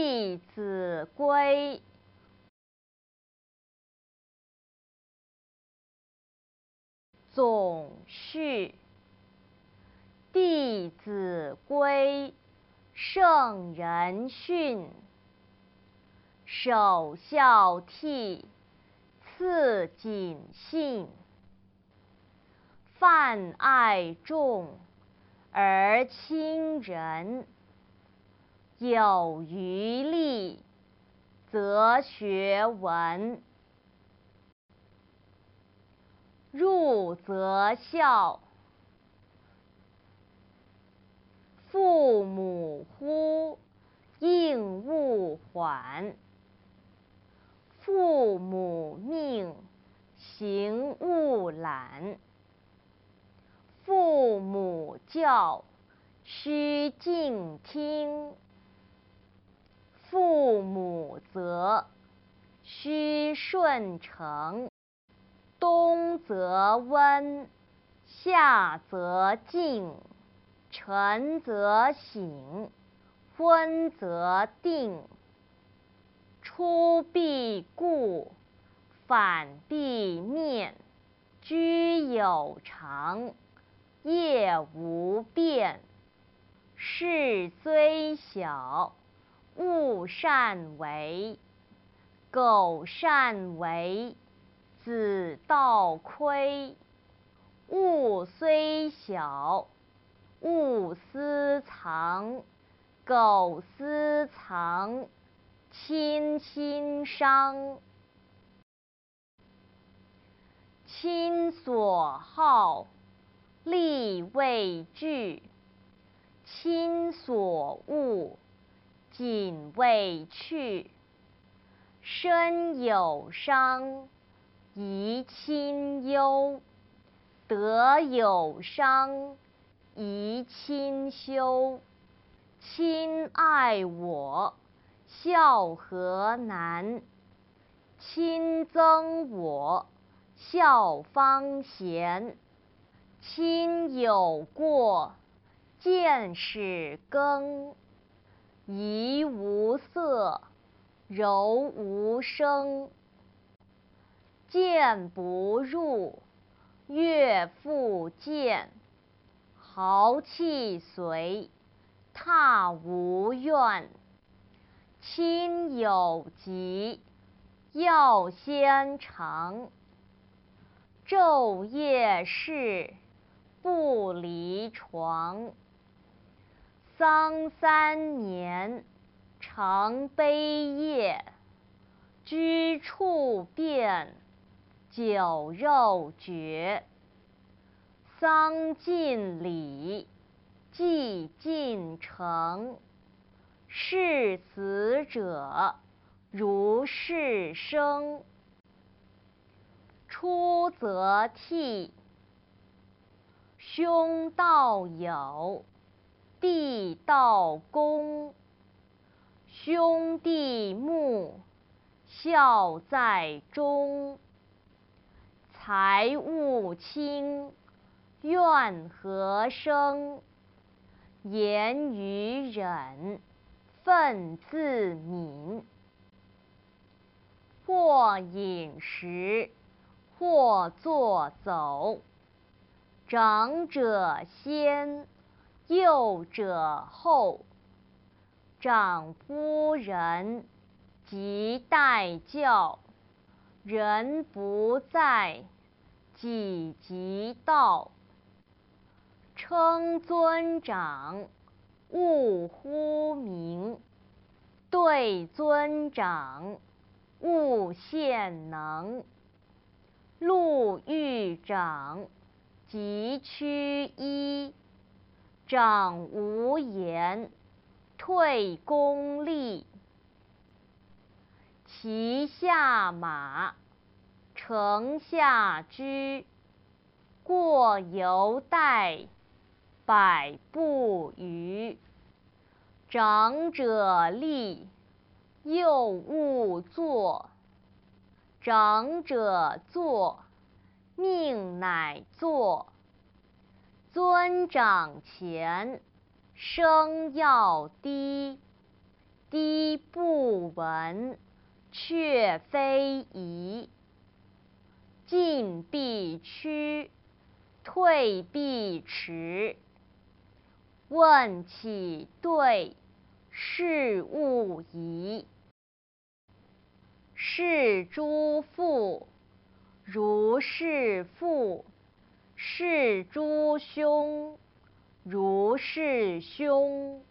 弟子规》。总序。弟子规，圣人训。首孝悌，次谨信。泛爱众而亲仁，有余力，则学文。入则孝，父母呼，应勿缓。父母命，行勿懒。父母教，须敬听。父母责，须顺承。冬则温，夏则静，晨则省，昏则定。出必固，反必面。居有常，业无变。事虽小，勿擅为。苟擅为，子道亏。物虽小，勿私藏。苟私藏，亲心伤。亲所好，力为具。亲所恶，谨为去。身有伤，贻亲忧。德有伤，贻亲羞。亲爱我，孝何难。亲憎我，孝方贤。亲有过，谏使更。怡无色，柔无声。谏不入，悦复谏。豪气随，挞无怨。亲有疾，要先尝。昼夜侍，不离床。丧3年，常悲咽。居处变，酒肉绝。丧尽礼，祭尽诚。视死者，如视生。出则悌，兄道友，弟道恭。兄弟睦，孝在中。财物轻，怨何生。言语忍，忿自泯。或饮食，或作走。长者先，幼者后。长夫人，即代教。人不在，己即到。称尊长，勿呼名。对尊长，勿献能。路遇长，即趋揖。长无言，退公力。骑下马，乘下车。过犹待，百步余。长者立，幼勿坐。长者坐，命乃坐。尊长前，声要低。 滴不闻，却非宜。进必趋，退必迟。问起对，事勿疑。是诸父，如是父；是诸兄，如是兄。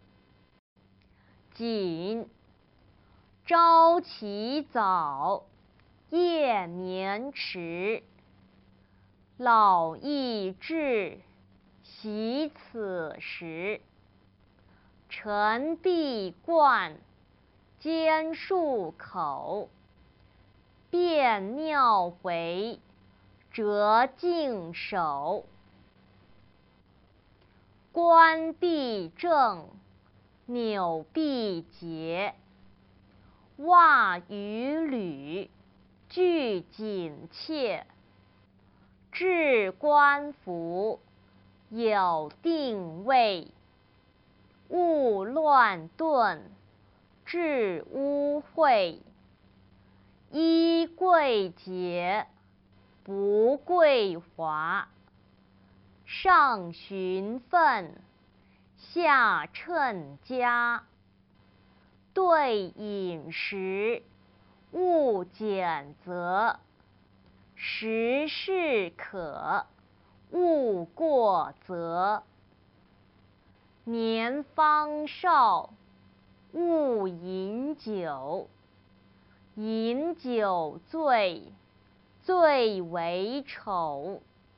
谨朝起早，夜眠迟。老易至，习此时。晨必灌，兼漱口。便尿回，辄净手。冠必正，纽必结。袜与履，俱紧切。置冠服，有定位。勿乱顿，致污秽。衣贵洁，不贵华。上循分，下称家。对饮食，勿拣择。时适可，勿过则。年方少，勿饮酒。饮酒醉，最为丑。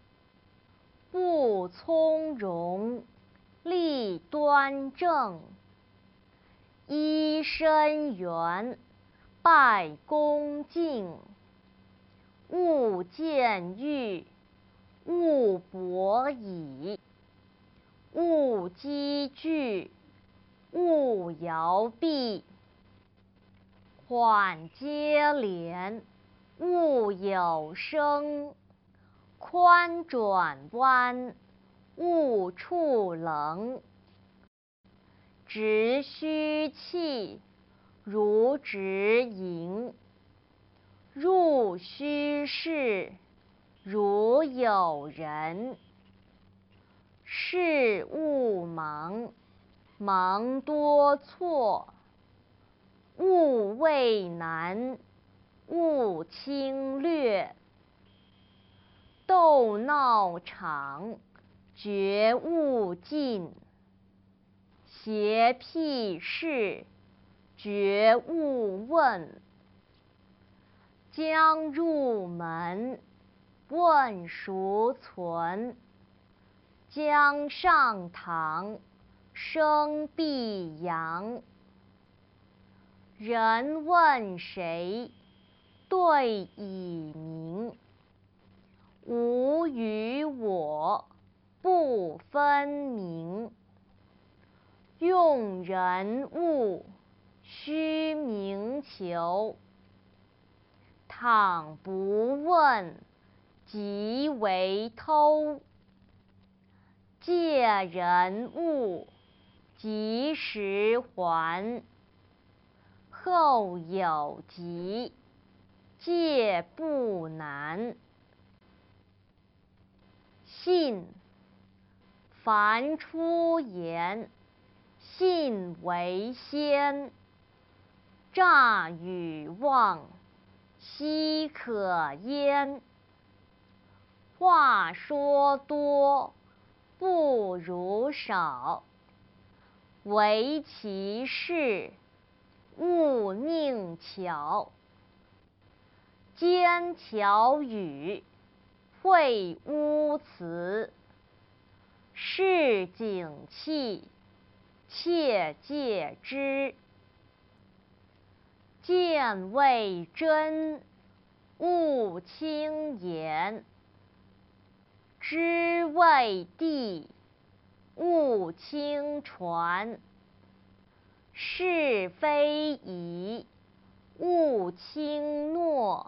不从容，立端正。揖深圆，拜恭敬。勿见欲，勿博倚。勿积聚，勿摇臂。缓接连，勿有声。宽转弯，勿触棱。直虚气，如直盈。入虚室，如有人。事勿忙，忙多错。勿畏难，勿轻略。斗闹场，绝勿近。邪僻事，绝勿问。将入门，问孰存。将上堂，声必扬。人问谁，对以明。吾与我，不分明。用人物，须明求。倘不问，即为偷。借人物，及时还。后有急，戒不难。信，凡出言，信为先。诈与妄，奚可焉？话说多，不如少。唯其事，勿佞巧。奸巧语，秽污辞。市井气，切戒之。见未真，勿轻言。知未地，勿轻传。是非疑，勿轻诺。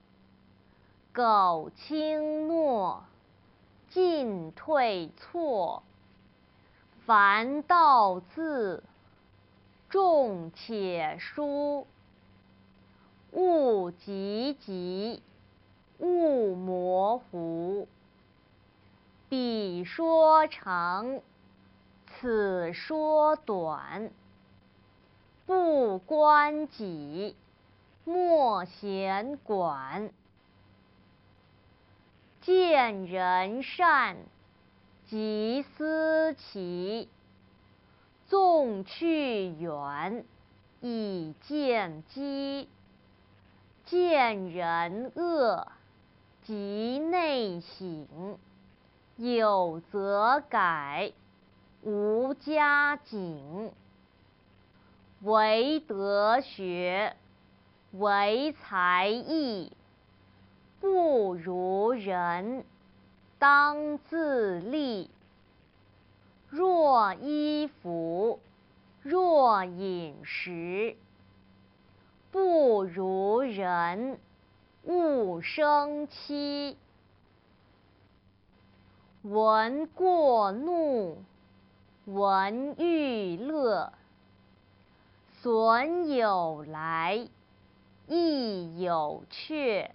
苟轻诺，进退错。凡道字， 重且疏。物极急，物模糊。彼说长，此说短。不关己，莫闲管。见人善，即思齐。纵去远，以见机。见人恶，即内省。有则改，无加警。唯德学，唯才艺。不如人，当自砺。若衣服，若饮食。不如人，勿生戚。闻过怒，闻欲乐。损有来，益有却。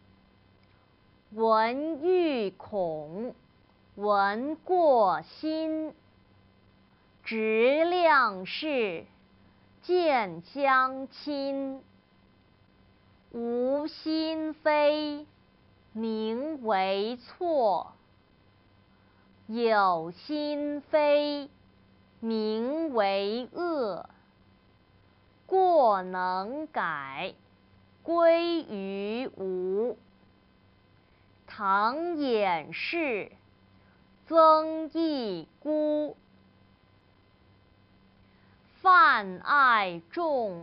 闻欲恐，闻过心。直量事，见相亲。无心非，名为错。有心非，名为恶。过能改，归于无。唐掩饰，曾益孤。泛爱众，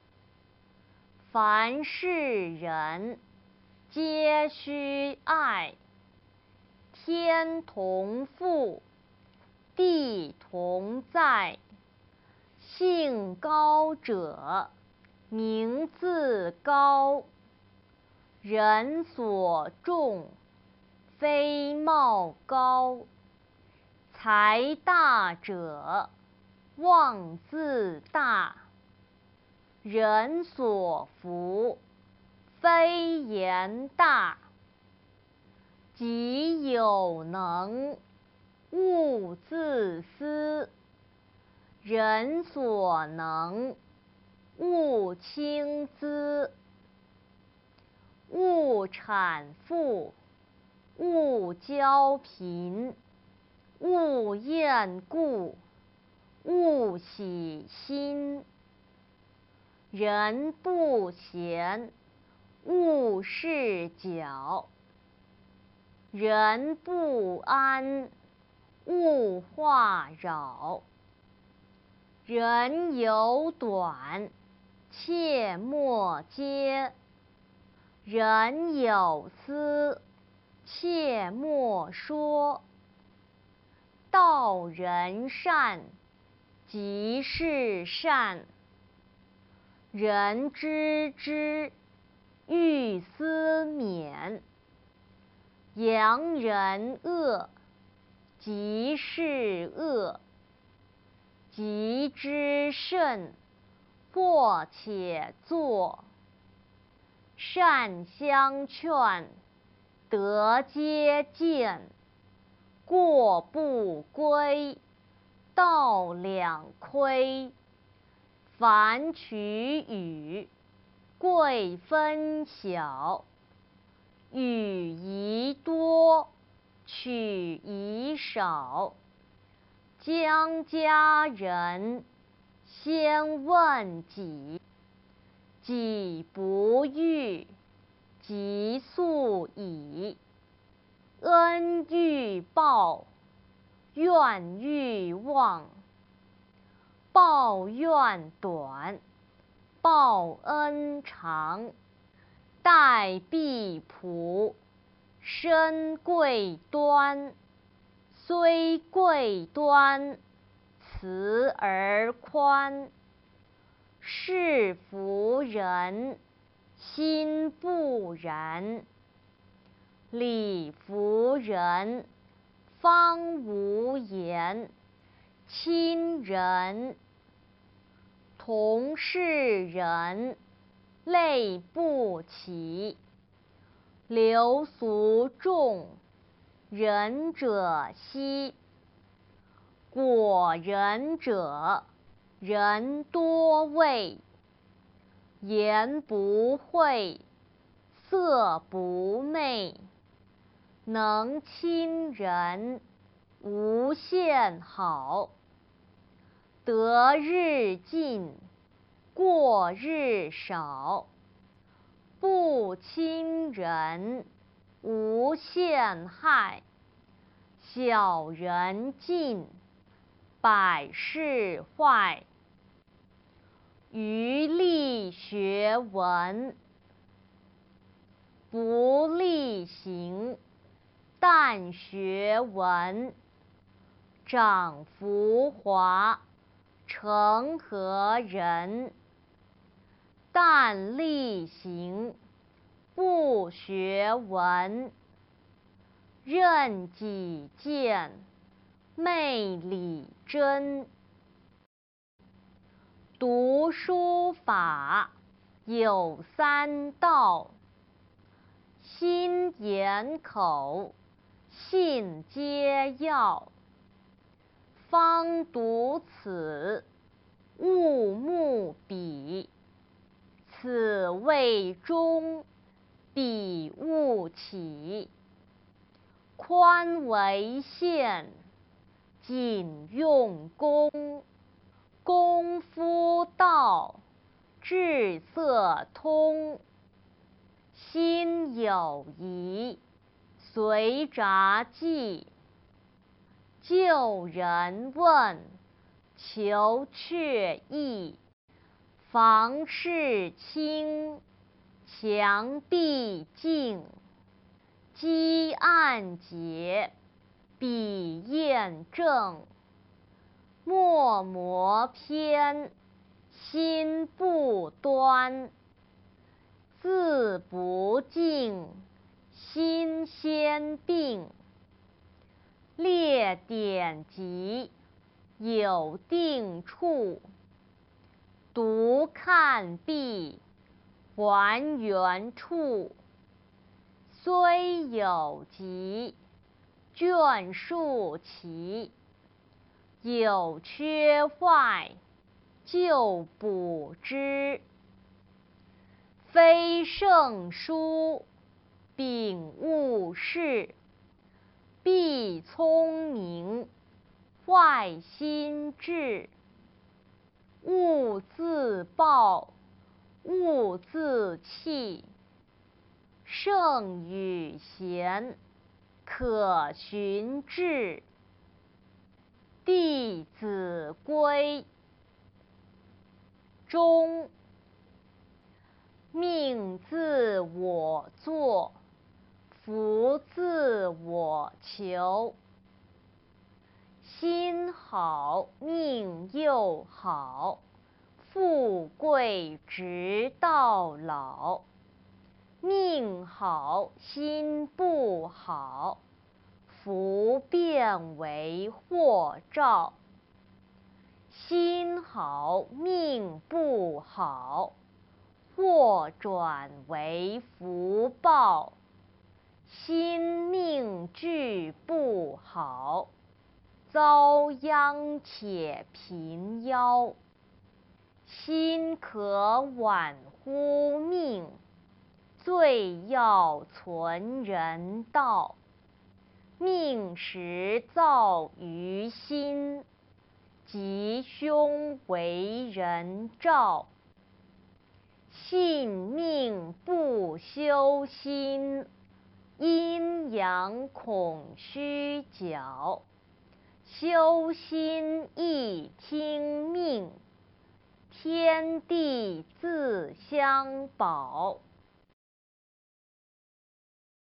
凡是人，皆须爱。天同覆，地同在。性高者，名自高。人所重，非貌高。才大者，望自大。人所服，非言大。己有能，勿自私。人所能，勿轻訾。勿产妇，勿骄贫。勿厌故，勿喜新。人不闲，勿事搅。人不安，勿话扰。人有短，切莫揭。人有私，切莫说。道人善，即是善。人知之，欲思勉。扬人恶，即是恶。急之慎，或且作。善相劝，德皆见。过不规，道两亏。凡取与，贵分晓。与宜多，取宜少。将家人，先问己。己不欲，即速已。恩欲报，怨欲忘。报怨短，报恩长。待必仆，身贵端。虽贵端，慈而宽。是服人，心不然。礼服人，方无言。亲人， 同是人，类不齐。流俗众，仁者稀。果仁者，人多畏。言不讳，色不昧。能亲人，无限好。得日进，过日少。不亲人，无限害。小人进，百事坏。余力学文，不力行。但学文，长浮华，成何人？但力行，不学文。任己见，昧理真。读书法，有三到。心眼口，信皆要。方读此，勿慕彼。此谓中，彼勿起。宽为限，谨用功。功夫到，志色通。心有疑，随札记。旧人问，求确意。房事清，墙壁净。积案结，笔砚正。墨磨偏，心不端。字不净，心先病。列典籍，有定处。读看毕，还原处。虽有疾，卷数齐。有缺坏，就补之。非圣书，秉勿视。必聪明，坏心智。勿自暴，勿自弃。圣与贤，可循志。弟子规，忠。命自我作，福自我求。心好命又好，富贵直到老。命好心不好，福变为祸兆。心好命不好，祸转为福报。心命俱不好，遭殃且贫夭。心可挽乎命，最要存人道。命时造于心，吉凶为人照。信命不修心，阴阳恐虚搅。修心易听命，天地自相保。